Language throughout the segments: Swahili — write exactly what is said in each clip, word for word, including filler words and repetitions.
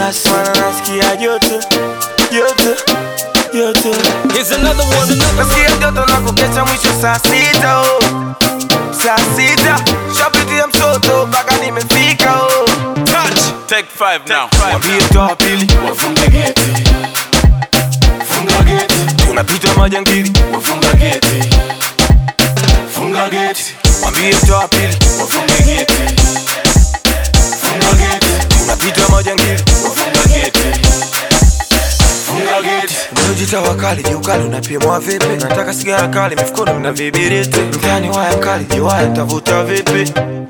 mananasi, mananasikia joto, joto, joto. Here's another one. Nasikia joto na kukesha mwisho saa sita oh. Saa sita, shapitia msoto mpaka nimefika oh. Touch. Take five now. Wambie toa pili, wafunga geti, funga geti. tunapita majangili, wafunga geti, funga geti. wambie toa pili, wafunga geti, funga geti. tunapita majangili, wafunga geti, funga geti. mnajita wakali, jiukali unapimwa vipi? Nataka sigara kali, mifukoni mna vibiriti. Mtani waya mkali, jiwaya mtavuta vipi?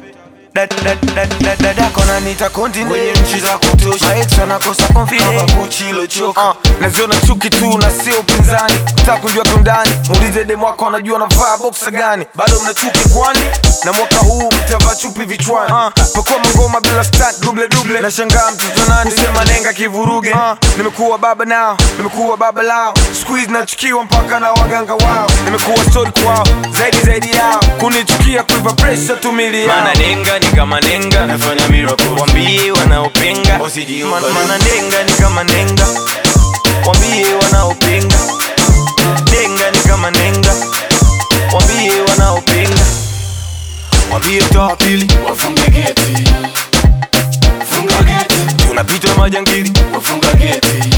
Dadako nanita continue kwenye nchi za kutosha. Maex wanakosa confidence kama Gucci ilochoka. uh, Naziona chuki tu na sio upinzani. Nataka kujua kiundani, muulize demu wako anajua navaa boxer gani. Bado mna chuki kwani? Na mwaka huu mtavaa chupi vichwani. uh, Pakua mangoma bila stunt double double. Nashangaa mtoto nani kusema nenga kivuruge. uh, Nimekuwa baba nao, nimekuwa baba lao. Squeeze nachukiwa mpaka na waganga wao. Nimekuwa story kwao, zaidi zaidi yao. Kunichukia kuiva pressure tumili yao. Mana nenga ni kama nenga, nafanya miracle. wambie wanaopinga Man, mana nenga ni kama nenga, wambie wanaopinga. Nenga ni kama nenga, wambie wanaopinga. Wambie toa pili, wafunga geti, funga geti. tunapita majangili, wafunga geti,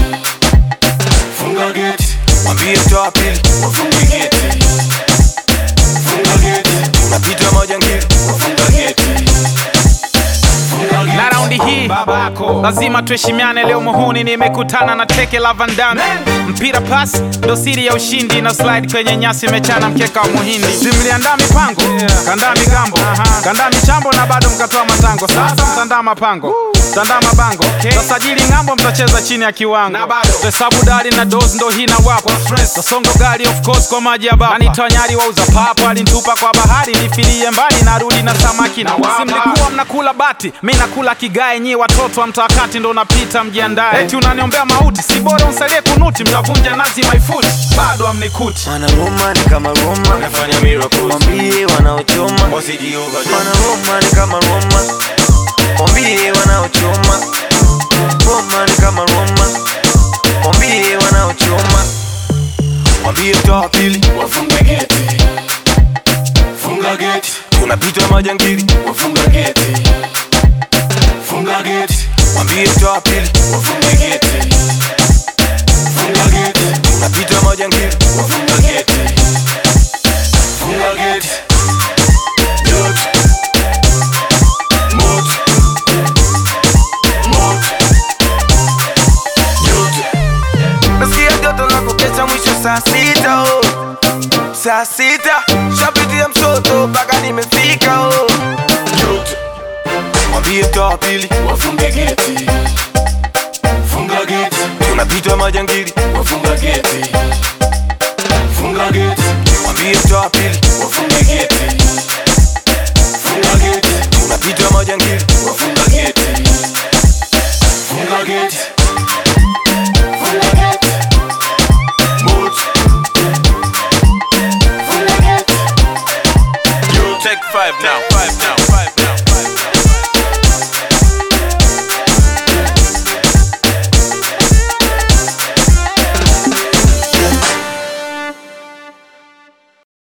funga geti. wambie toa pili, wafunga geti, funga geti. tunapita majangili, wafunga geti, funga geti. Na raundi hii lazima tuheshimiane. Leo muhuni nimekutana na teke la Van Damme. Mpira pass ndo siri ya ushindi, na slide kwenye nyasi mechana mkeka wa muhindi. Simliandaa mipango, kandaa migambo, kandaa michambo na bado mkatoa matango. Sasa mtandaa mapango, mtandaa mabango. Tasajili ng'ambo, mtacheza chini ya kiwango. Hesabu dari na dozi ndo hii na wapo. Tasongo gari of course kwa maji ya baba. Anitoa nyari wauza papo, alinitupa kwa bahari. Nifilie mbali narudi na samaki na wapa. Simlikuwa mnakula bati, mi nakula kigae. Nyi watoto wa mtakati ndo napita mjiandae. Eti unaniombea mauti, si bora unsalie kunuti. Mtavunja nazi my foot, bado amnikuti. Mana Roma ni kama Roma, nafanya miracles, wambie wanaochoma. Mana Roma ni kama Roma, wambie wanaochoma. Roma ni kama Roma, wambie wanaochoma. Wambie toa pili, wafunga geti, funga geti. tunapita majangili, wafunga geti, funga geti. wambie toa pili, wafunga geti, funga geti. tunapita majangili, wafunga geti, funga geti. Joto, moto, moto, joto. nasikia joto na kukesha mwisho saa sita oh. Saa sita, shapitia msoto mpaka nimefika oh. Joto, Wambie toa pili, wafunga geti, funga geti. tunapita majangili, wafunga geti, funga geti. wambie toa pili, wafunga geti, funga geti. tunapita majangili, wafunga geti, funga geti, funga geti. Moto, funga geti. take five now. Five now.